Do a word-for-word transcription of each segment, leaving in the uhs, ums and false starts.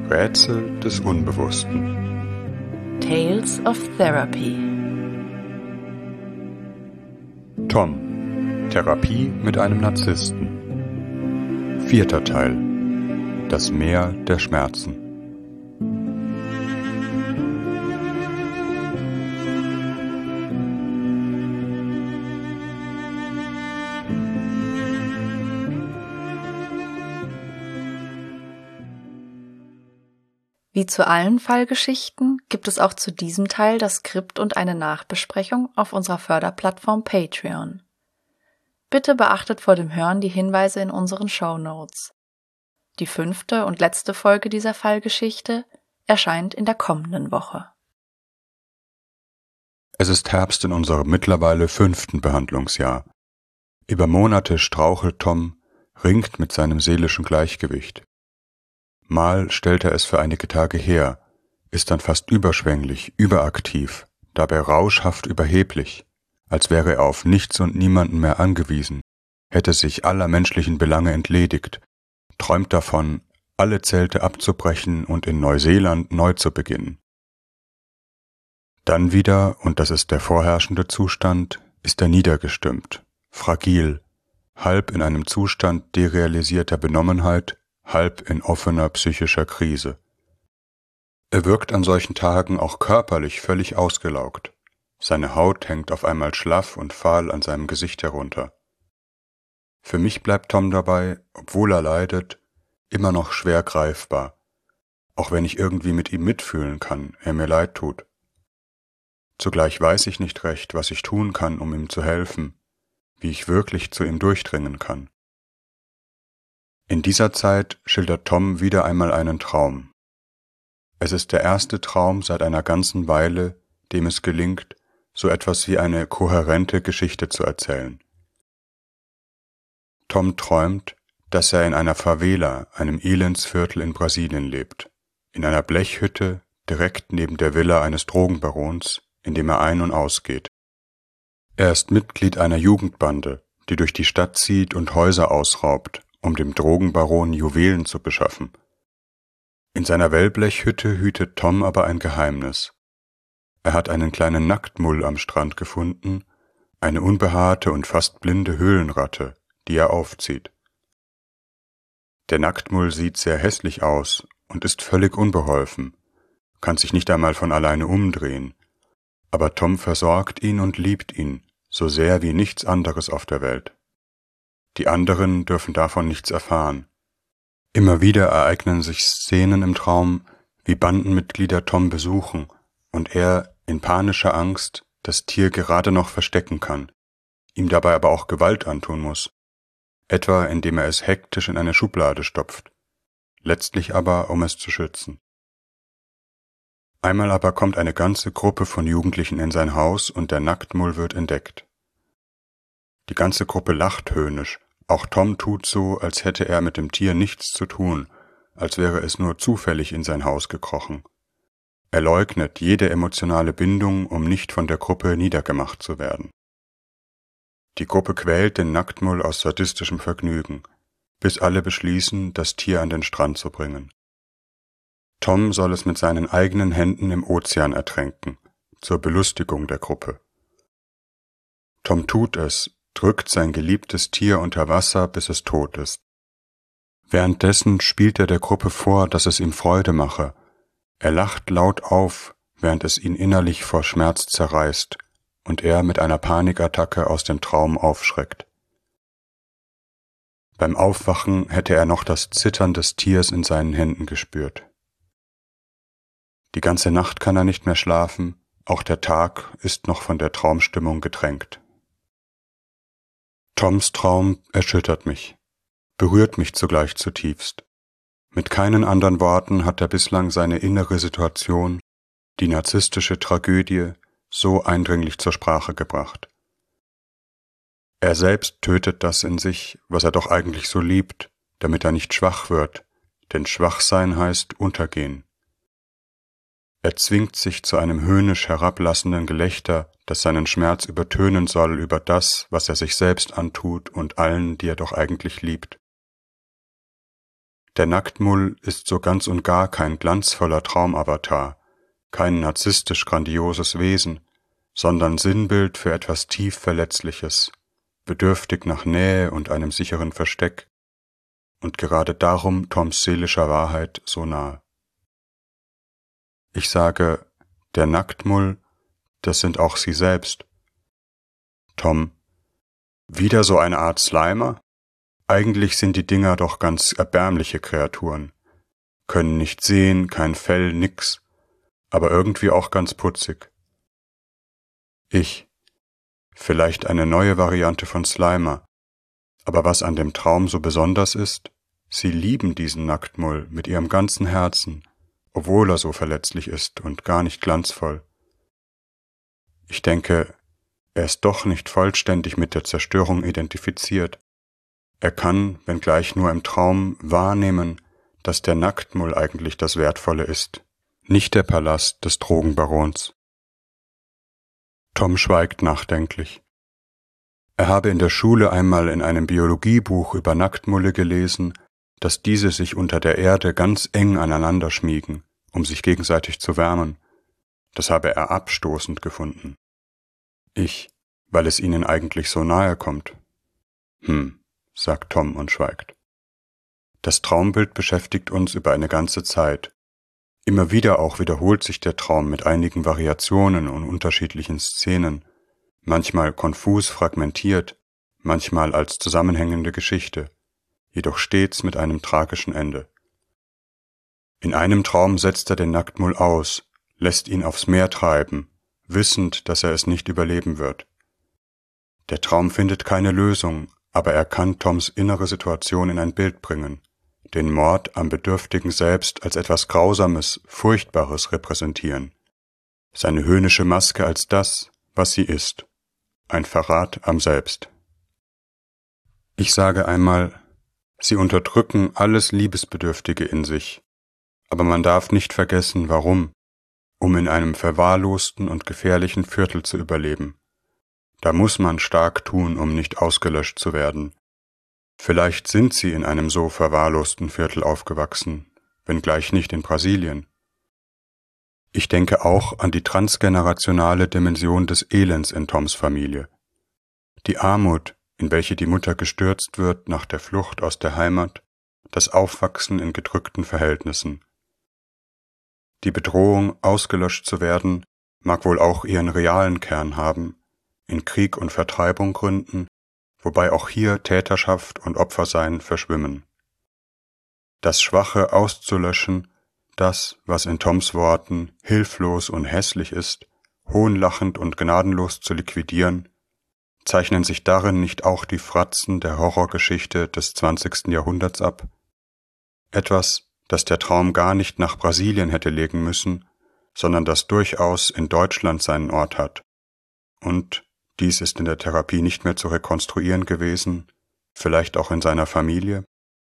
Rätsel des Unbewussten. Tales of Therapy. Tom. Therapie mit einem Narzissten. Vierter Teil. Das Meer der Schmerzen. Wie zu allen Fallgeschichten gibt es auch zu diesem Teil das Skript und eine Nachbesprechung auf unserer Förderplattform Patreon. Bitte beachtet vor dem Hören die Hinweise in unseren Shownotes. Die fünfte und letzte Folge dieser Fallgeschichte erscheint in der kommenden Woche. Es ist Herbst in unserem mittlerweile fünften Behandlungsjahr. Über Monate strauchelt Tom, ringt mit seinem seelischen Gleichgewicht. Mal stellt er es für einige Tage her, ist dann fast überschwänglich, überaktiv, dabei rauschhaft überheblich, als wäre er auf nichts und niemanden mehr angewiesen, hätte sich aller menschlichen Belange entledigt, träumt davon, alle Zelte abzubrechen und in Neuseeland neu zu beginnen. Dann wieder, und das ist der vorherrschende Zustand, ist er niedergestimmt, fragil, halb in einem Zustand derealisierter Benommenheit, halb in offener psychischer Krise. Er wirkt an solchen Tagen auch körperlich völlig ausgelaugt. Seine Haut hängt auf einmal schlaff und fahl an seinem Gesicht herunter. Für mich bleibt Tom dabei, obwohl er leidet, immer noch schwer greifbar, auch wenn ich irgendwie mit ihm mitfühlen kann, er mir leid tut. Zugleich weiß ich nicht recht, was ich tun kann, um ihm zu helfen, wie ich wirklich zu ihm durchdringen kann. In dieser Zeit schildert Tom wieder einmal einen Traum. Es ist der erste Traum seit einer ganzen Weile, dem es gelingt, so etwas wie eine kohärente Geschichte zu erzählen. Tom träumt, dass er in einer Favela, einem Elendsviertel in Brasilien lebt, in einer Blechhütte direkt neben der Villa eines Drogenbarons, in dem er ein- und ausgeht. Er ist Mitglied einer Jugendbande, die durch die Stadt zieht und Häuser ausraubt, um dem Drogenbaron Juwelen zu beschaffen. In seiner Wellblechhütte hütet Tom aber ein Geheimnis. Er hat einen kleinen Nacktmull am Strand gefunden, eine unbehaarte und fast blinde Höhlenratte, die er aufzieht. Der Nacktmull sieht sehr hässlich aus und ist völlig unbeholfen, kann sich nicht einmal von alleine umdrehen, aber Tom versorgt ihn und liebt ihn, so sehr wie nichts anderes auf der Welt. Die anderen dürfen davon nichts erfahren. Immer wieder ereignen sich Szenen im Traum, wie Bandenmitglieder Tom besuchen und er in panischer Angst das Tier gerade noch verstecken kann, ihm dabei aber auch Gewalt antun muss, etwa indem er es hektisch in eine Schublade stopft, letztlich aber, um es zu schützen. Einmal aber kommt eine ganze Gruppe von Jugendlichen in sein Haus und der Nacktmull wird entdeckt. Die ganze Gruppe lacht höhnisch, auch Tom tut so, als hätte er mit dem Tier nichts zu tun, als wäre es nur zufällig in sein Haus gekrochen. Er leugnet jede emotionale Bindung, um nicht von der Gruppe niedergemacht zu werden. Die Gruppe quält den Nacktmull aus sadistischem Vergnügen, bis alle beschließen, das Tier an den Strand zu bringen. Tom soll es mit seinen eigenen Händen im Ozean ertränken, zur Belustigung der Gruppe. Tom tut es, drückt sein geliebtes Tier unter Wasser, bis es tot ist. Währenddessen spielt er der Gruppe vor, dass es ihm Freude mache. Er lacht laut auf, während es ihn innerlich vor Schmerz zerreißt und er mit einer Panikattacke aus dem Traum aufschreckt. Beim Aufwachen hätte er noch das Zittern des Tiers in seinen Händen gespürt. Die ganze Nacht kann er nicht mehr schlafen, auch der Tag ist noch von der Traumstimmung getränkt. Toms Traum erschüttert mich, berührt mich zugleich zutiefst. Mit keinen anderen Worten hat er bislang seine innere Situation, die narzisstische Tragödie, so eindringlich zur Sprache gebracht. Er selbst tötet das in sich, was er doch eigentlich so liebt, damit er nicht schwach wird, denn Schwachsein heißt untergehen. Er zwingt sich zu einem höhnisch herablassenden Gelächter, das seinen Schmerz übertönen soll über das, was er sich selbst antut und allen, die er doch eigentlich liebt. Der Nacktmull ist so ganz und gar kein glanzvoller Traumavatar, kein narzisstisch grandioses Wesen, sondern Sinnbild für etwas tief Verletzliches, bedürftig nach Nähe und einem sicheren Versteck, und gerade darum Toms seelischer Wahrheit so nah. Ich sage, der Nacktmull, das sind auch sie selbst. Tom, wieder so eine Art Slimer? Eigentlich sind die Dinger doch ganz erbärmliche Kreaturen, können nicht sehen, kein Fell, nix, aber irgendwie auch ganz putzig. Ich, vielleicht eine neue Variante von Slimer, aber was an dem Traum so besonders ist, sie lieben diesen Nacktmull mit ihrem ganzen Herzen, obwohl er so verletzlich ist und gar nicht glanzvoll. Ich denke, er ist doch nicht vollständig mit der Zerstörung identifiziert. Er kann, wenngleich nur im Traum, wahrnehmen, dass der Nacktmull eigentlich das Wertvolle ist, nicht der Palast des Drogenbarons. Tom schweigt nachdenklich. Er habe in der Schule einmal in einem Biologiebuch über Nacktmulle gelesen, dass diese sich unter der Erde ganz eng aneinander schmiegen, um sich gegenseitig zu wärmen. Das habe er abstoßend gefunden. Ich, weil es ihnen eigentlich so nahe kommt. Hm, sagt Tom und schweigt. Das Traumbild beschäftigt uns über eine ganze Zeit. Immer wieder auch wiederholt sich der Traum mit einigen Variationen und unterschiedlichen Szenen, manchmal konfus fragmentiert, manchmal als zusammenhängende Geschichte, jedoch stets mit einem tragischen Ende. In einem Traum setzt er den Nacktmull aus, lässt ihn aufs Meer treiben, wissend, dass er es nicht überleben wird. Der Traum findet keine Lösung, aber er kann Toms innere Situation in ein Bild bringen, den Mord am Bedürftigen selbst als etwas Grausames, Furchtbares repräsentieren, seine höhnische Maske als das, was sie ist, ein Verrat am Selbst. Ich sage einmal, sie unterdrücken alles Liebesbedürftige in sich, aber man darf nicht vergessen, warum, um in einem verwahrlosten und gefährlichen Viertel zu überleben. Da muss man stark tun, um nicht ausgelöscht zu werden. Vielleicht sind sie in einem so verwahrlosten Viertel aufgewachsen, wenngleich nicht in Brasilien. Ich denke auch an die transgenerationale Dimension des Elends in Toms Familie. Die Armut, in welche die Mutter gestürzt wird nach der Flucht aus der Heimat, das Aufwachsen in gedrückten Verhältnissen. Die Bedrohung, ausgelöscht zu werden, mag wohl auch ihren realen Kern haben, in Krieg und Vertreibung gründen, wobei auch hier Täterschaft und Opfersein verschwimmen. Das Schwache auszulöschen, das, was in Toms Worten hilflos und hässlich ist, hohnlachend und gnadenlos zu liquidieren, zeichnen sich darin nicht auch die Fratzen der Horrorgeschichte des zwanzigsten Jahrhunderts ab? Etwas, das der Traum gar nicht nach Brasilien hätte legen müssen, sondern das durchaus in Deutschland seinen Ort hat. Und dies ist in der Therapie nicht mehr zu rekonstruieren gewesen, vielleicht auch in seiner Familie.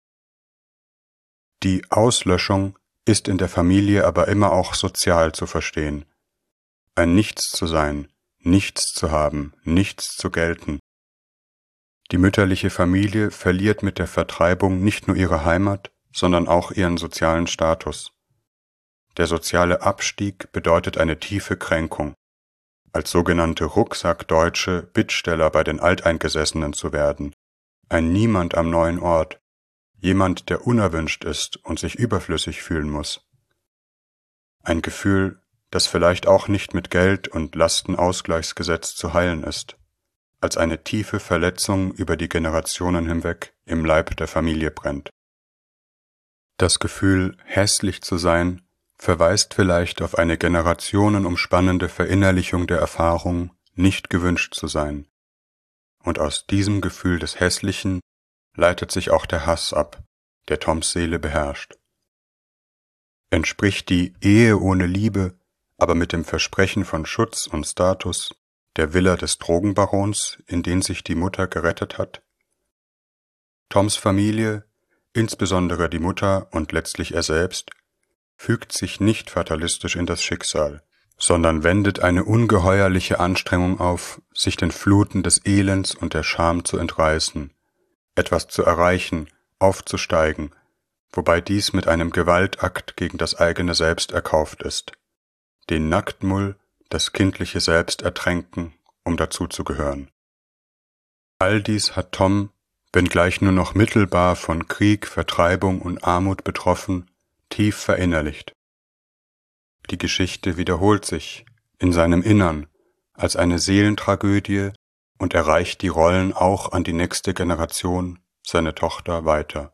Die Auslöschung ist in der Familie aber immer auch sozial zu verstehen. Ein Nichts zu sein, nichts zu haben, nichts zu gelten. Die mütterliche Familie verliert mit der Vertreibung nicht nur ihre Heimat, sondern auch ihren sozialen Status. Der soziale Abstieg bedeutet eine tiefe Kränkung, als sogenannte Rucksackdeutsche Bittsteller bei den Alteingesessenen zu werden, ein Niemand am neuen Ort, jemand, der unerwünscht ist und sich überflüssig fühlen muss. Ein Gefühl, das vielleicht auch nicht mit Geld und Lastenausgleichsgesetz zu heilen ist, als eine tiefe Verletzung über die Generationen hinweg im Leib der Familie brennt. Das Gefühl, hässlich zu sein, verweist vielleicht auf eine generationenumspannende Verinnerlichung der Erfahrung, nicht gewünscht zu sein. Und aus diesem Gefühl des Hässlichen leitet sich auch der Hass ab, der Toms Seele beherrscht. Entspricht die Ehe ohne Liebe, aber mit dem Versprechen von Schutz und Status, der Villa des Drogenbarons, in den sich die Mutter gerettet hat? Toms Familie, insbesondere die Mutter und letztlich er selbst, fügt sich nicht fatalistisch in das Schicksal, sondern wendet eine ungeheuerliche Anstrengung auf, sich den Fluten des Elends und der Scham zu entreißen, etwas zu erreichen, aufzusteigen, wobei dies mit einem Gewaltakt gegen das eigene Selbst erkauft ist. Den Nacktmull, das kindliche Selbst ertränken, um dazuzugehören. All dies hat Tom, wenngleich nur noch mittelbar von Krieg, Vertreibung und Armut betroffen, tief verinnerlicht. Die Geschichte wiederholt sich in seinem Innern als eine Seelentragödie und erreicht die Rollen auch an die nächste Generation, seine Tochter, weiter.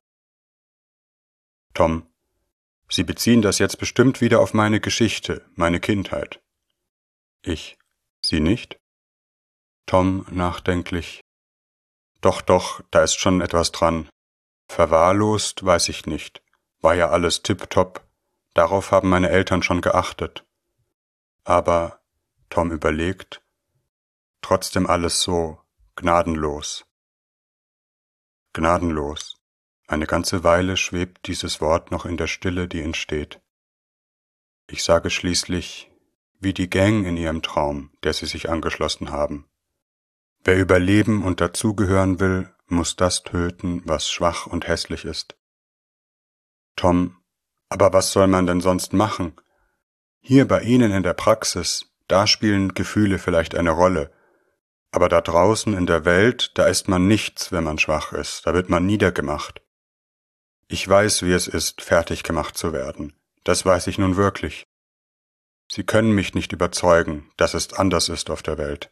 Tom: Sie beziehen das jetzt bestimmt wieder auf meine Geschichte, meine Kindheit. Ich: Sie nicht? Tom nachdenklich: Doch, doch, da ist schon etwas dran. Verwahrlost, weiß ich nicht. War ja alles tipptopp. Darauf haben meine Eltern schon geachtet. Aber, Tom überlegt, trotzdem alles so gnadenlos. Gnadenlos. Eine ganze Weile schwebt dieses Wort noch in der Stille, die entsteht. Ich sage schließlich, wie die Gang in ihrem Traum, der sie sich angeschlossen haben. Wer überleben und dazugehören will, muss das töten, was schwach und hässlich ist. Tom: Aber was soll man denn sonst machen? Hier bei Ihnen in der Praxis, da spielen Gefühle vielleicht eine Rolle. Aber da draußen in der Welt, da ist man nichts, wenn man schwach ist, da wird man niedergemacht. Ich weiß, wie es ist, fertig gemacht zu werden. Das weiß ich nun wirklich. Sie können mich nicht überzeugen, dass es anders ist auf der Welt.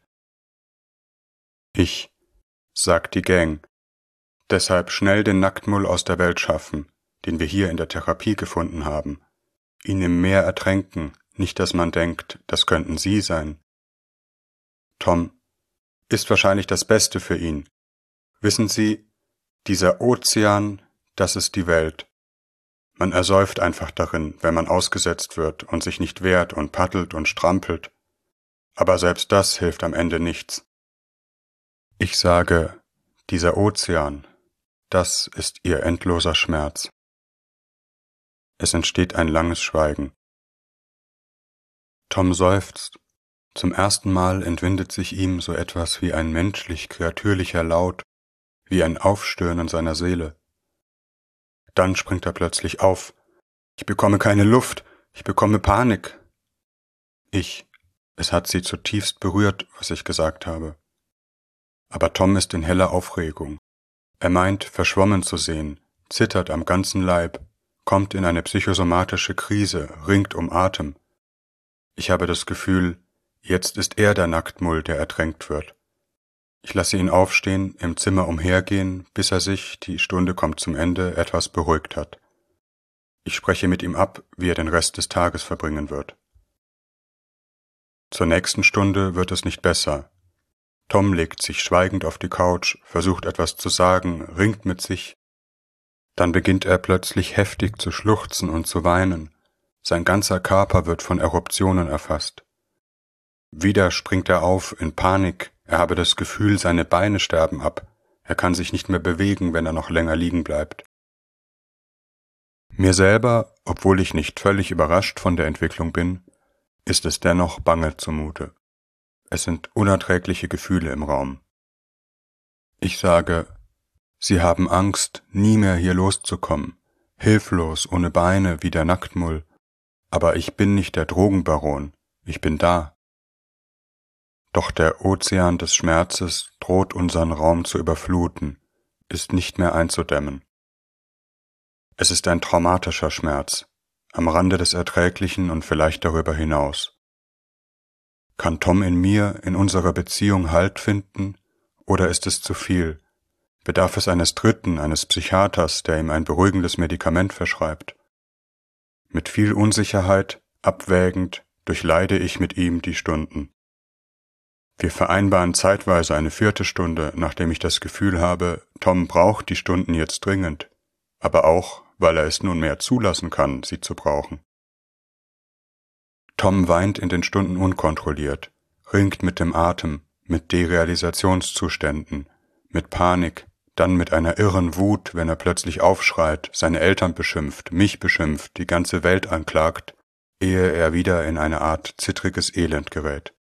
Ich: Sagt die Gang. Deshalb schnell den Nacktmull aus der Welt schaffen, den wir hier in der Therapie gefunden haben. Ihn im Meer ertränken, nicht dass man denkt, das könnten Sie sein. Tom: Ist wahrscheinlich das Beste für ihn. Wissen Sie, dieser Ozean, das ist die Welt. Man ersäuft einfach darin, wenn man ausgesetzt wird und sich nicht wehrt und paddelt und strampelt. Aber selbst das hilft am Ende nichts. Ich sage, dieser Ozean, das ist ihr endloser Schmerz. Es entsteht ein langes Schweigen. Tom seufzt. Zum ersten Mal entwindet sich ihm so etwas wie ein menschlich-kreatürlicher Laut, wie ein Aufstöhnen seiner Seele. Dann springt er plötzlich auf. Ich bekomme keine Luft, ich bekomme Panik. Ich, es hat sie zutiefst berührt, was ich gesagt habe. Aber Tom ist in heller Aufregung. Er meint, verschwommen zu sehen, zittert am ganzen Leib, kommt in eine psychosomatische Krise, ringt um Atem. Ich habe das Gefühl, jetzt ist er der Nacktmull, der ertränkt wird. Ich lasse ihn aufstehen, im Zimmer umhergehen, bis er sich, die Stunde kommt zum Ende, etwas beruhigt hat. Ich spreche mit ihm ab, wie er den Rest des Tages verbringen wird. Zur nächsten Stunde wird es nicht besser. Tom legt sich schweigend auf die Couch, versucht etwas zu sagen, ringt mit sich. Dann beginnt er plötzlich heftig zu schluchzen und zu weinen. Sein ganzer Körper wird von Eruptionen erfasst. Wieder springt er auf in Panik. Er habe das Gefühl, seine Beine sterben ab. Er kann sich nicht mehr bewegen, wenn er noch länger liegen bleibt. Mir selber, obwohl ich nicht völlig überrascht von der Entwicklung bin, ist es dennoch bange zumute. Es sind unerträgliche Gefühle im Raum. Ich sage, Sie haben Angst, nie mehr hier loszukommen, hilflos, ohne Beine wie der Nacktmull. Aber ich bin nicht der Drogenbaron, ich bin da. Doch der Ozean des Schmerzes droht unseren Raum zu überfluten, ist nicht mehr einzudämmen. Es ist ein traumatischer Schmerz, am Rande des Erträglichen und vielleicht darüber hinaus. Kann Tom in mir, in unserer Beziehung Halt finden, oder ist es zu viel? Bedarf es eines Dritten, eines Psychiaters, der ihm ein beruhigendes Medikament verschreibt? Mit viel Unsicherheit, abwägend, durchleide ich mit ihm die Stunden. Wir vereinbaren zeitweise eine vierte Stunde, nachdem ich das Gefühl habe, Tom braucht die Stunden jetzt dringend, aber auch, weil er es nunmehr zulassen kann, sie zu brauchen. Tom weint in den Stunden unkontrolliert, ringt mit dem Atem, mit Derealisationszuständen, mit Panik, dann mit einer irren Wut, wenn er plötzlich aufschreit, seine Eltern beschimpft, mich beschimpft, die ganze Welt anklagt, ehe er wieder in eine Art zittriges Elend gerät.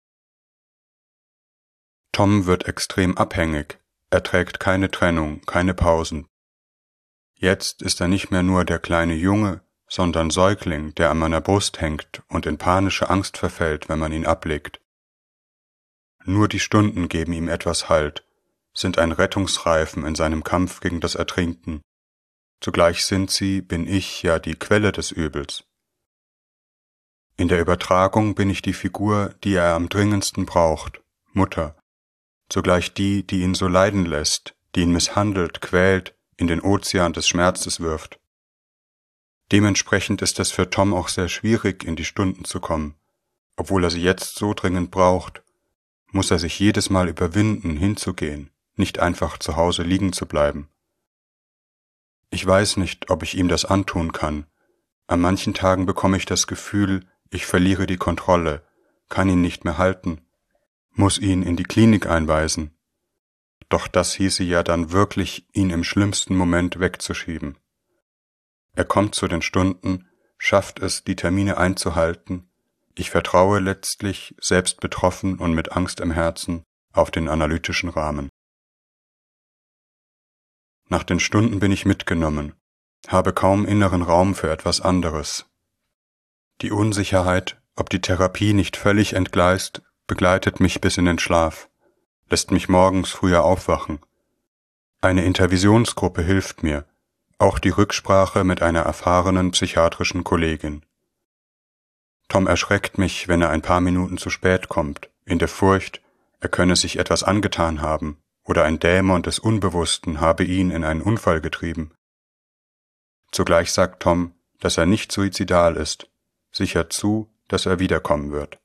Tom wird extrem abhängig, er trägt keine Trennung, keine Pausen. Jetzt ist er nicht mehr nur der kleine Junge, sondern Säugling, der an meiner Brust hängt und in panische Angst verfällt, wenn man ihn ablegt. Nur die Stunden geben ihm etwas Halt, sind ein Rettungsreifen in seinem Kampf gegen das Ertrinken. Zugleich sind sie, bin ich, ja die Quelle des Übels. In der Übertragung bin ich die Figur, die er am dringendsten braucht, Mutter, zugleich die, die ihn so leiden lässt, die ihn misshandelt, quält, in den Ozean des Schmerzes wirft. Dementsprechend ist es für Tom auch sehr schwierig, in die Stunden zu kommen. Obwohl er sie jetzt so dringend braucht, muss er sich jedes Mal überwinden, hinzugehen, nicht einfach zu Hause liegen zu bleiben. Ich weiß nicht, ob ich ihm das antun kann. An manchen Tagen bekomme ich das Gefühl, ich verliere die Kontrolle, kann ihn nicht mehr halten, muss ihn in die Klinik einweisen. Doch das hieße ja dann wirklich, ihn im schlimmsten Moment wegzuschieben. Er kommt zu den Stunden, schafft es, die Termine einzuhalten. Ich vertraue letztlich, selbst betroffen und mit Angst im Herzen, auf den analytischen Rahmen. Nach den Stunden bin ich mitgenommen, habe kaum inneren Raum für etwas anderes. Die Unsicherheit, ob die Therapie nicht völlig entgleist, begleitet mich bis in den Schlaf, lässt mich morgens früher aufwachen. Eine Intervisionsgruppe hilft mir, auch die Rücksprache mit einer erfahrenen psychiatrischen Kollegin. Tom erschreckt mich, wenn er ein paar Minuten zu spät kommt, in der Furcht, er könne sich etwas angetan haben oder ein Dämon des Unbewussten habe ihn in einen Unfall getrieben. Zugleich sagt Tom, dass er nicht suizidal ist, sichert zu, dass er wiederkommen wird.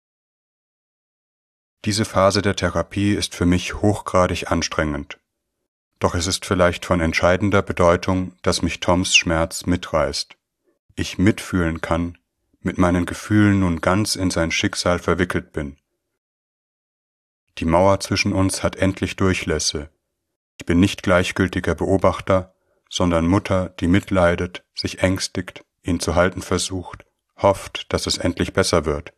Diese Phase der Therapie ist für mich hochgradig anstrengend. Doch es ist vielleicht von entscheidender Bedeutung, dass mich Toms Schmerz mitreißt. Ich mitfühlen kann, mit meinen Gefühlen nun ganz in sein Schicksal verwickelt bin. Die Mauer zwischen uns hat endlich Durchlässe. Ich bin nicht gleichgültiger Beobachter, sondern Mutter, die mitleidet, sich ängstigt, ihn zu halten versucht, hofft, dass es endlich besser wird.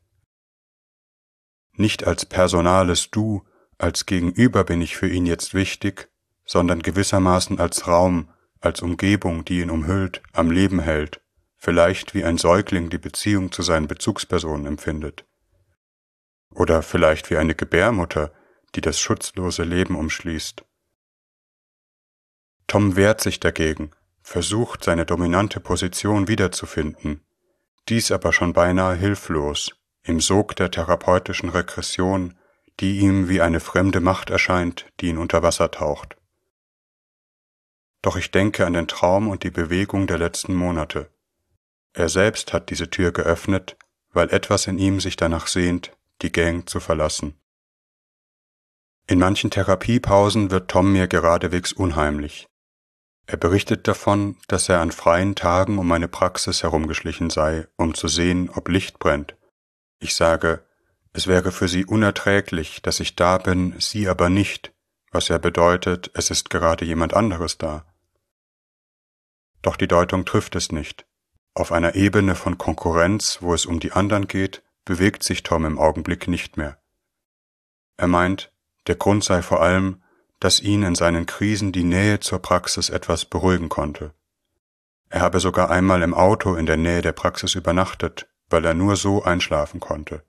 Nicht als personales Du, als Gegenüber bin ich für ihn jetzt wichtig, sondern gewissermaßen als Raum, als Umgebung, die ihn umhüllt, am Leben hält, vielleicht wie ein Säugling die Beziehung zu seinen Bezugspersonen empfindet. Oder vielleicht wie eine Gebärmutter, die das schutzlose Leben umschließt. Tom wehrt sich dagegen, versucht seine dominante Position wiederzufinden, dies aber schon beinahe hilflos, im Sog der therapeutischen Regression, die ihm wie eine fremde Macht erscheint, die ihn unter Wasser taucht. Doch ich denke an den Traum und die Bewegung der letzten Monate. Er selbst hat diese Tür geöffnet, weil etwas in ihm sich danach sehnt, die Gang zu verlassen. In manchen Therapiepausen wird Tom mir geradewegs unheimlich. Er berichtet davon, dass er an freien Tagen um meine Praxis herumgeschlichen sei, um zu sehen, ob Licht brennt. Ich sage, es wäre für sie unerträglich, dass ich da bin, sie aber nicht, was ja bedeutet, es ist gerade jemand anderes da. Doch die Deutung trifft es nicht. Auf einer Ebene von Konkurrenz, wo es um die anderen geht, bewegt sich Tom im Augenblick nicht mehr. Er meint, der Grund sei vor allem, dass ihn in seinen Krisen die Nähe zur Praxis etwas beruhigen konnte. Er habe sogar einmal im Auto in der Nähe der Praxis übernachtet, weil er nur so einschlafen konnte.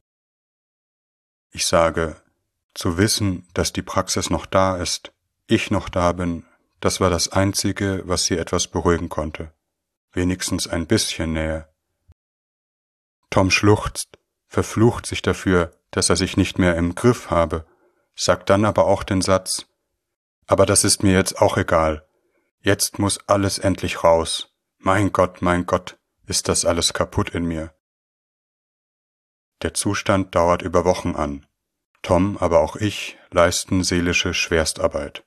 Ich sage, zu wissen, dass die Praxis noch da ist, ich noch da bin, das war das Einzige, was sie etwas beruhigen konnte. Wenigstens ein bisschen Nähe. Tom schluchzt, verflucht sich dafür, dass er sich nicht mehr im Griff habe, sagt dann aber auch den Satz, aber das ist mir jetzt auch egal. Jetzt muss alles endlich raus. Mein Gott, mein Gott, ist das alles kaputt in mir. Der Zustand dauert über Wochen an. Tom, aber auch ich, leisten seelische Schwerstarbeit.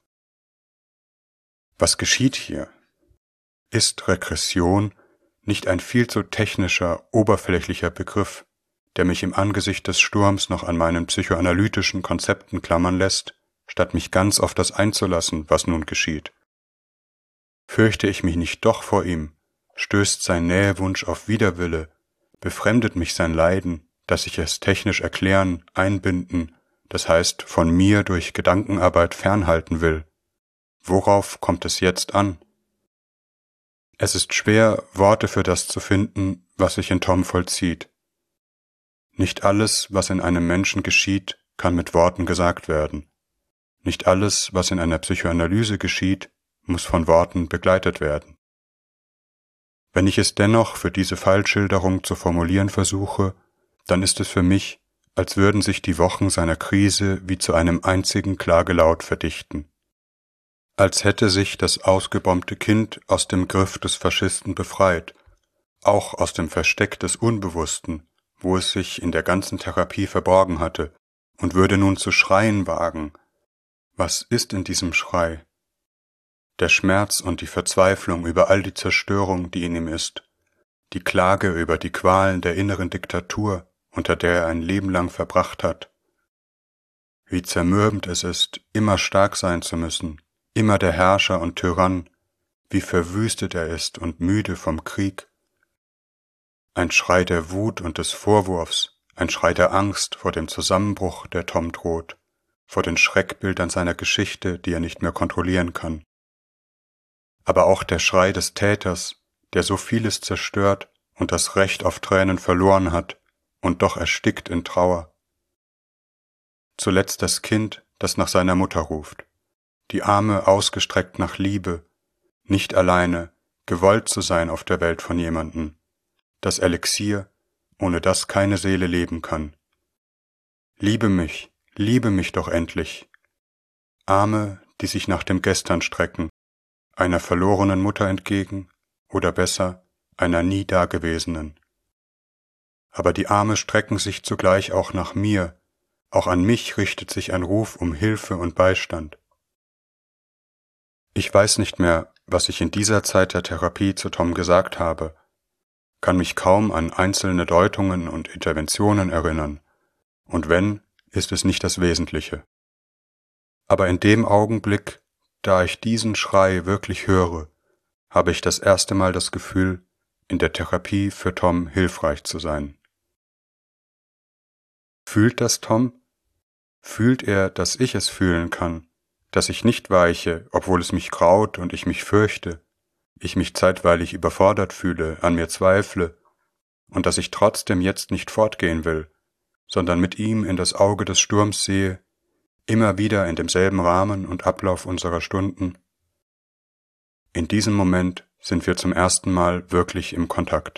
Was geschieht hier? Ist Regression nicht ein viel zu technischer, oberflächlicher Begriff, der mich im Angesicht des Sturms noch an meinen psychoanalytischen Konzepten klammern lässt, statt mich ganz auf das einzulassen, was nun geschieht? Fürchte ich mich nicht doch vor ihm, stößt sein Nähewunsch auf Widerwille, befremdet mich sein Leiden, dass ich es technisch erklären, einbinden, das heißt von mir durch Gedankenarbeit fernhalten will. Worauf kommt es jetzt an? Es ist schwer, Worte für das zu finden, was sich in Tom vollzieht. Nicht alles, was in einem Menschen geschieht, kann mit Worten gesagt werden. Nicht alles, was in einer Psychoanalyse geschieht, muss von Worten begleitet werden. Wenn ich es dennoch für diese Fallschilderung zu formulieren versuche, dann ist es für mich, als würden sich die Wochen seiner Krise wie zu einem einzigen Klagelaut verdichten. Als hätte sich das ausgebombte Kind aus dem Griff des Faschisten befreit, auch aus dem Versteck des Unbewussten, wo es sich in der ganzen Therapie verborgen hatte, und würde nun zu schreien wagen. Was ist in diesem Schrei? Der Schmerz und die Verzweiflung über all die Zerstörung, die in ihm ist, die Klage über die Qualen der inneren Diktatur, unter der er ein Leben lang verbracht hat. Wie zermürbend es ist, immer stark sein zu müssen, immer der Herrscher und Tyrann, wie verwüstet er ist und müde vom Krieg. Ein Schrei der Wut und des Vorwurfs, ein Schrei der Angst vor dem Zusammenbruch, der Tom droht, vor den Schreckbildern seiner Geschichte, die er nicht mehr kontrollieren kann. Aber auch der Schrei des Täters, der so vieles zerstört und das Recht auf Tränen verloren hat und doch erstickt in Trauer. Zuletzt das Kind, das nach seiner Mutter ruft, die Arme ausgestreckt nach Liebe, nicht alleine, gewollt zu sein auf der Welt von jemandem, das Elixier, ohne das keine Seele leben kann. Liebe mich, liebe mich doch endlich. Arme, die sich nach dem Gestern strecken, einer verlorenen Mutter entgegen, oder besser, einer nie dagewesenen. Aber die Arme strecken sich zugleich auch nach mir, auch an mich richtet sich ein Ruf um Hilfe und Beistand. Ich weiß nicht mehr, was ich in dieser Zeit der Therapie zu Tom gesagt habe, kann mich kaum an einzelne Deutungen und Interventionen erinnern, und wenn, ist es nicht das Wesentliche. Aber in dem Augenblick, da ich diesen Schrei wirklich höre, habe ich das erste Mal das Gefühl, in der Therapie für Tom hilfreich zu sein. Fühlt das Tom? Fühlt er, dass ich es fühlen kann, dass ich nicht weiche, obwohl es mich graut und ich mich fürchte, ich mich zeitweilig überfordert fühle, an mir zweifle, und dass ich trotzdem jetzt nicht fortgehen will, sondern mit ihm in das Auge des Sturms sehe, immer wieder in demselben Rahmen und Ablauf unserer Stunden? In diesem Moment sind wir zum ersten Mal wirklich im Kontakt.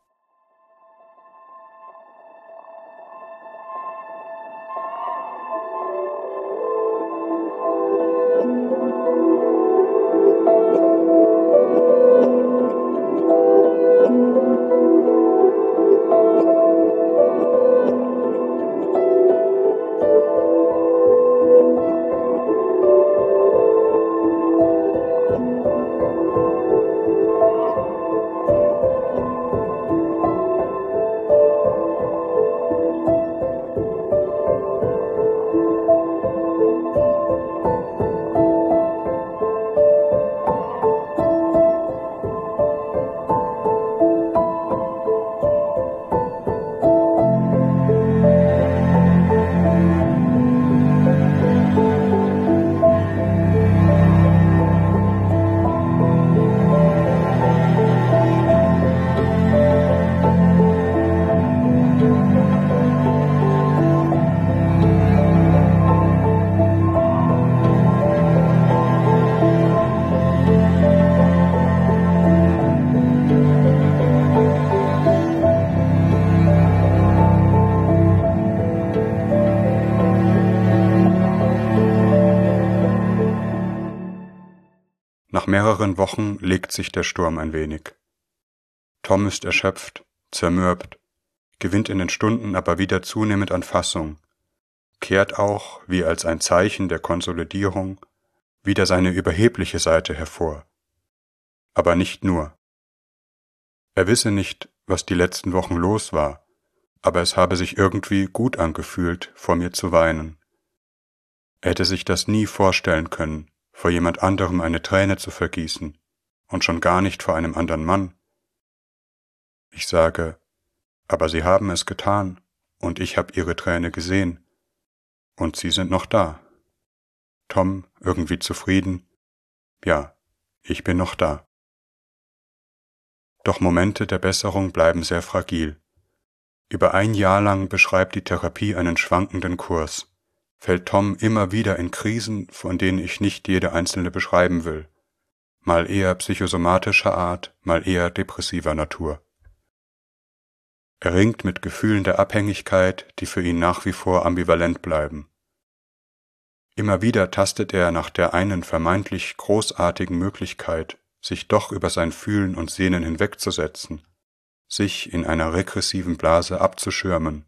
Nach mehreren Wochen legt sich der Sturm ein wenig. Tom ist erschöpft, zermürbt, gewinnt in den Stunden aber wieder zunehmend an Fassung, kehrt auch, wie als ein Zeichen der Konsolidierung, wieder seine überhebliche Seite hervor. Aber nicht nur. Er wisse nicht, was die letzten Wochen los war, aber es habe sich irgendwie gut angefühlt, vor mir zu weinen. Er hätte sich das nie vorstellen können, vor jemand anderem eine Träne zu vergießen, und schon gar nicht vor einem anderen Mann. Ich sage, aber Sie haben es getan, und ich habe Ihre Träne gesehen, und Sie sind noch da. Tom, irgendwie zufrieden, ja, ich bin noch da. Doch Momente der Besserung bleiben sehr fragil. Über ein Jahr lang beschreibt die Therapie einen schwankenden Kurs, fällt Tom immer wieder in Krisen, von denen ich nicht jede einzelne beschreiben will, mal eher psychosomatischer Art, mal eher depressiver Natur. Er ringt mit Gefühlen der Abhängigkeit, die für ihn nach wie vor ambivalent bleiben. Immer wieder tastet er nach der einen vermeintlich großartigen Möglichkeit, sich doch über sein Fühlen und Sehnen hinwegzusetzen, sich in einer regressiven Blase abzuschirmen.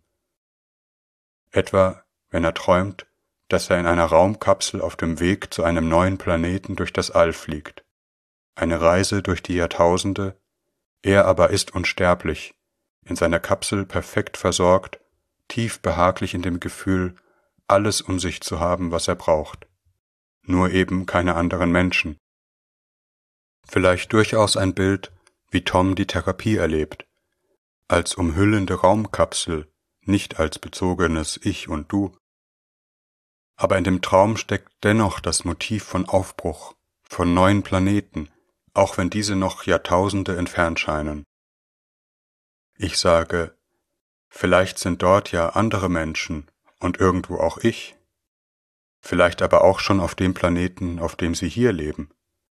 Etwa, wenn er träumt, dass er in einer Raumkapsel auf dem Weg zu einem neuen Planeten durch das All fliegt. Eine Reise durch die Jahrtausende, er aber ist unsterblich, in seiner Kapsel perfekt versorgt, tief behaglich in dem Gefühl, alles um sich zu haben, was er braucht. Nur eben keine anderen Menschen. Vielleicht durchaus ein Bild, wie Tom die Therapie erlebt, als umhüllende Raumkapsel, nicht als bezogenes Ich und Du. Aber in dem Traum steckt dennoch das Motiv von Aufbruch, von neuen Planeten, auch wenn diese noch Jahrtausende entfernt scheinen. Ich sage, vielleicht sind dort ja andere Menschen und irgendwo auch ich, vielleicht aber auch schon auf dem Planeten, auf dem sie hier leben.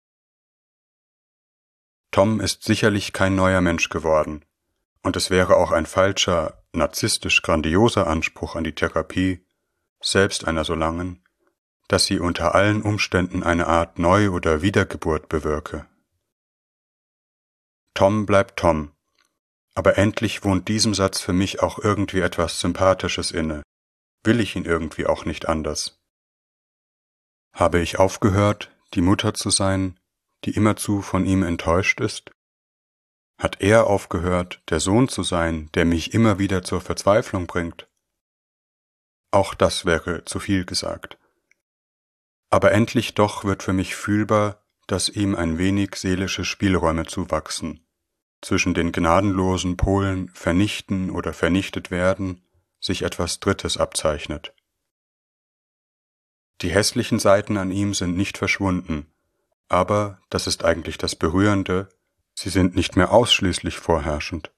Tom ist sicherlich kein neuer Mensch geworden, und es wäre auch ein falscher, narzisstisch grandioser Anspruch an die Therapie, selbst einer so langen, dass sie unter allen Umständen eine Art Neu- oder Wiedergeburt bewirke. Tom bleibt Tom, aber endlich wohnt diesem Satz für mich auch irgendwie etwas Sympathisches inne, will ich ihn irgendwie auch nicht anders. Habe ich aufgehört, die Mutter zu sein, die immerzu von ihm enttäuscht ist? Hat er aufgehört, der Sohn zu sein, der mich immer wieder zur Verzweiflung bringt? Auch das wäre zu viel gesagt. Aber endlich doch wird für mich fühlbar, dass ihm ein wenig seelische Spielräume zuwachsen, zwischen den gnadenlosen Polen vernichten oder vernichtet werden, sich etwas Drittes abzeichnet. Die hässlichen Seiten an ihm sind nicht verschwunden, aber, das ist eigentlich das Berührende, sie sind nicht mehr ausschließlich vorherrschend.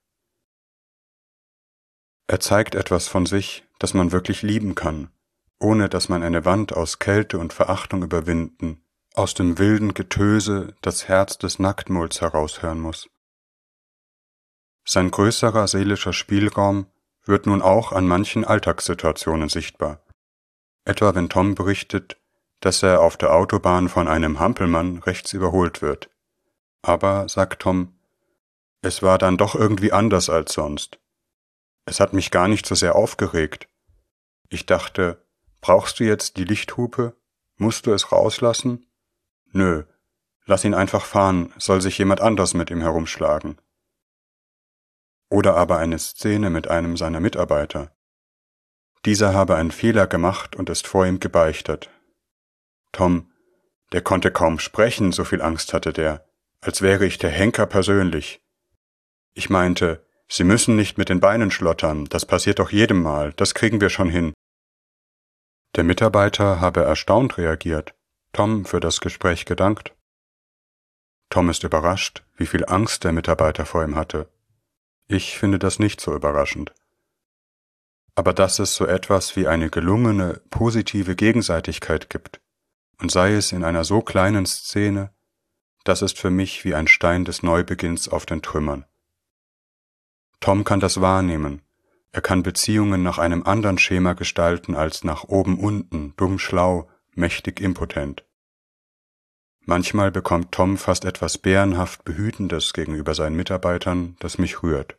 Er zeigt etwas von sich, das man wirklich lieben kann, ohne dass man eine Wand aus Kälte und Verachtung überwinden, aus dem wilden Getöse das Herz des Nacktmulds heraushören muss. Sein größerer seelischer Spielraum wird nun auch an manchen Alltagssituationen sichtbar. Etwa wenn Tom berichtet, dass er auf der Autobahn von einem Hampelmann rechts überholt wird. Aber, sagt Tom, es war dann doch irgendwie anders als sonst. Es hat mich gar nicht so sehr aufgeregt. Ich dachte, brauchst du jetzt die Lichthupe? Musst du es rauslassen? Nö, lass ihn einfach fahren, soll sich jemand anders mit ihm herumschlagen. Oder aber eine Szene mit einem seiner Mitarbeiter. Dieser habe einen Fehler gemacht und ist vor ihm gebeichtet. Tom, der konnte kaum sprechen, so viel Angst hatte der, als wäre ich der Henker persönlich. Ich meinte, Sie müssen nicht mit den Beinen schlottern, das passiert doch jedem Mal, das kriegen wir schon hin. Der Mitarbeiter habe erstaunt reagiert, Tom für das Gespräch gedankt. Tom ist überrascht, wie viel Angst der Mitarbeiter vor ihm hatte. Ich finde das nicht so überraschend. Aber dass es so etwas wie eine gelungene, positive Gegenseitigkeit gibt, und sei es in einer so kleinen Szene, das ist für mich wie ein Stein des Neubeginns auf den Trümmern. Tom kann das wahrnehmen, er kann Beziehungen nach einem anderen Schema gestalten als nach oben unten, dumm schlau, mächtig impotent. Manchmal bekommt Tom fast etwas bärenhaft Behütendes gegenüber seinen Mitarbeitern, das mich rührt.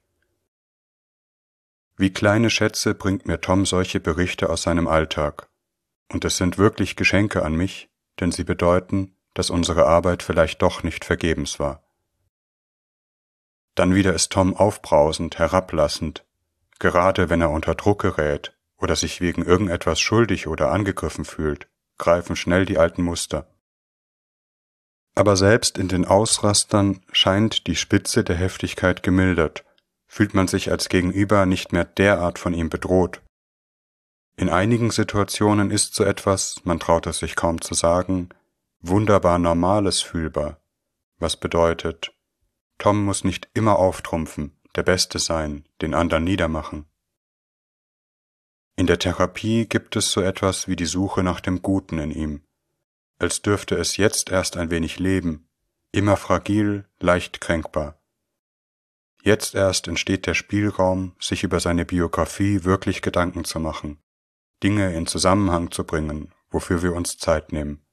Wie kleine Schätze bringt mir Tom solche Berichte aus seinem Alltag. Und es sind wirklich Geschenke an mich, denn sie bedeuten, dass unsere Arbeit vielleicht doch nicht vergebens war. Dann wieder ist Tom aufbrausend, herablassend, gerade wenn er unter Druck gerät oder sich wegen irgendetwas schuldig oder angegriffen fühlt, greifen schnell die alten Muster. Aber selbst in den Ausrastern scheint die Spitze der Heftigkeit gemildert, fühlt man sich als Gegenüber nicht mehr derart von ihm bedroht. In einigen Situationen ist so etwas, man traut es sich kaum zu sagen, wunderbar Normales fühlbar, was bedeutet, Tom muss nicht immer auftrumpfen, der Beste sein, den anderen niedermachen. In der Therapie gibt es so etwas wie die Suche nach dem Guten in ihm, als dürfte es jetzt erst ein wenig leben, immer fragil, leicht kränkbar. Jetzt erst entsteht der Spielraum, sich über seine Biografie wirklich Gedanken zu machen, Dinge in Zusammenhang zu bringen, wofür wir uns Zeit nehmen.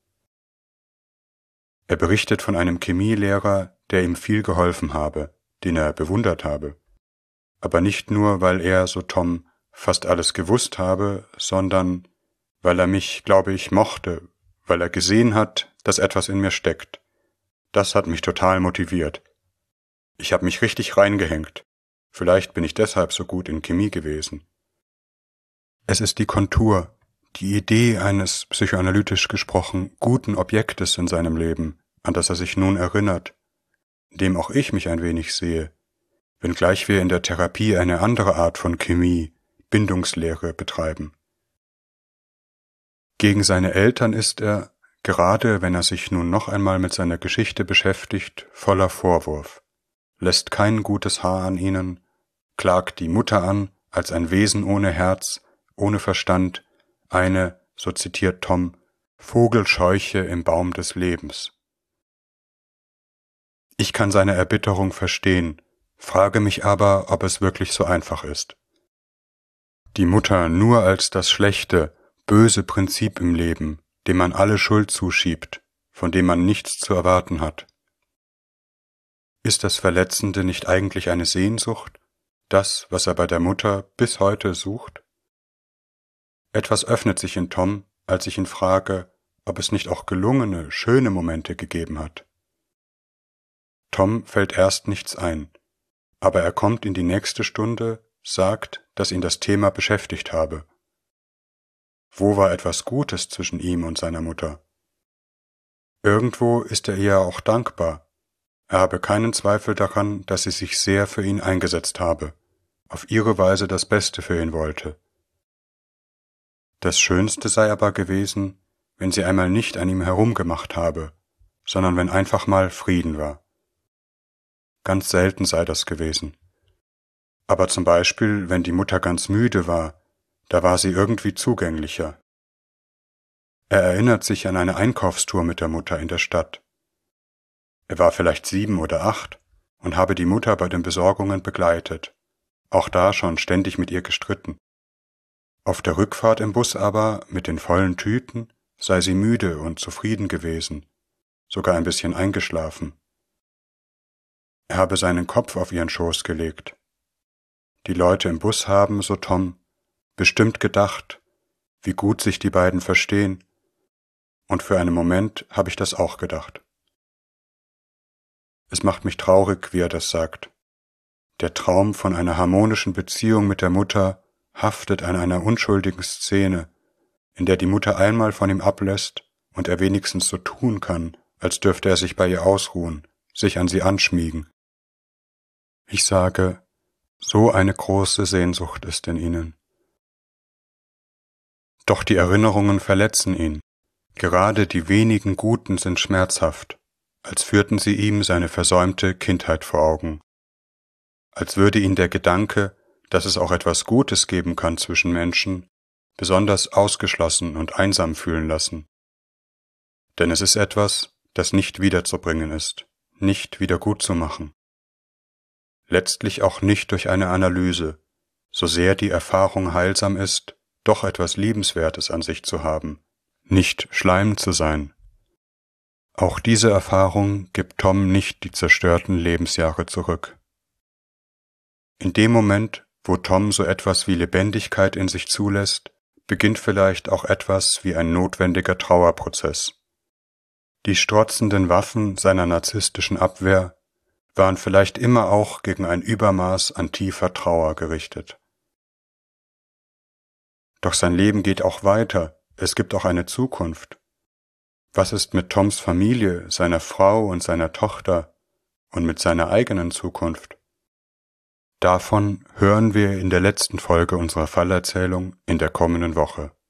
Er berichtet von einem Chemielehrer, der ihm viel geholfen habe, den er bewundert habe. Aber nicht nur, weil er, so Tom, fast alles gewusst habe, sondern weil er mich, glaube ich, mochte, weil er gesehen hat, dass etwas in mir steckt. Das hat mich total motiviert. Ich habe mich richtig reingehängt. Vielleicht bin ich deshalb so gut in Chemie gewesen. Es ist die Kontur, die Idee eines, psychoanalytisch gesprochen, guten Objektes in seinem Leben, an das er sich nun erinnert, in dem auch ich mich ein wenig sehe, wenngleich wir in der Therapie eine andere Art von Chemie, Bindungslehre betreiben. Gegen seine Eltern ist er, gerade wenn er sich nun noch einmal mit seiner Geschichte beschäftigt, voller Vorwurf, lässt kein gutes Haar an ihnen, klagt die Mutter an als ein Wesen ohne Herz, ohne Verstand, eine, so zitiert Tom, Vogelscheuche im Baum des Lebens. Ich kann seine Erbitterung verstehen, frage mich aber, ob es wirklich so einfach ist. Die Mutter nur als das schlechte, böse Prinzip im Leben, dem man alle Schuld zuschiebt, von dem man nichts zu erwarten hat. Ist das Verletzende nicht eigentlich eine Sehnsucht, das, was er bei der Mutter bis heute sucht? Etwas öffnet sich in Tom, als ich ihn frage, ob es nicht auch gelungene, schöne Momente gegeben hat. Tom fällt erst nichts ein, aber er kommt in die nächste Stunde, sagt, dass ihn das Thema beschäftigt habe. Wo war etwas Gutes zwischen ihm und seiner Mutter? Irgendwo ist er ihr auch dankbar. Er habe keinen Zweifel daran, dass sie sich sehr für ihn eingesetzt habe, auf ihre Weise das Beste für ihn wollte. Das Schönste sei aber gewesen, wenn sie einmal nicht an ihm herumgemacht habe, sondern wenn einfach mal Frieden war. Ganz selten sei das gewesen. Aber zum Beispiel, wenn die Mutter ganz müde war, da war sie irgendwie zugänglicher. Er erinnert sich an eine Einkaufstour mit der Mutter in der Stadt. Er war vielleicht sieben oder acht und habe die Mutter bei den Besorgungen begleitet, auch da schon ständig mit ihr gestritten. Auf der Rückfahrt im Bus aber, mit den vollen Tüten, sei sie müde und zufrieden gewesen, sogar ein bisschen eingeschlafen. Er habe seinen Kopf auf ihren Schoß gelegt. Die Leute im Bus haben, so Tom, bestimmt gedacht, wie gut sich die beiden verstehen, und für einen Moment habe ich das auch gedacht. Es macht mich traurig, wie er das sagt. Der Traum von einer harmonischen Beziehung mit der Mutter haftet an einer unschuldigen Szene, in der die Mutter einmal von ihm ablässt und er wenigstens so tun kann, als dürfte er sich bei ihr ausruhen, sich an sie anschmiegen. Ich sage, so eine große Sehnsucht ist in ihnen. Doch die Erinnerungen verletzen ihn. Gerade die wenigen Guten sind schmerzhaft, als führten sie ihm seine versäumte Kindheit vor Augen. Als würde ihn der Gedanke, dass es auch etwas Gutes geben kann zwischen Menschen, besonders ausgeschlossen und einsam fühlen lassen. Denn es ist etwas, das nicht wiederzubringen ist, nicht wieder gut zu machen. Letztlich auch nicht durch eine Analyse, so sehr die Erfahrung heilsam ist, doch etwas Liebenswertes an sich zu haben, nicht Schleim zu sein. Auch diese Erfahrung gibt Tom nicht die zerstörten Lebensjahre zurück. In dem Moment, wo Tom so etwas wie Lebendigkeit in sich zulässt, beginnt vielleicht auch etwas wie ein notwendiger Trauerprozess. Die strotzenden Waffen seiner narzisstischen Abwehr waren vielleicht immer auch gegen ein Übermaß an tiefer Trauer gerichtet. Doch sein Leben geht auch weiter, es gibt auch eine Zukunft. Was ist mit Toms Familie, seiner Frau und seiner Tochter und mit seiner eigenen Zukunft? Davon hören wir in der letzten Folge unserer Fallerzählung in der kommenden Woche.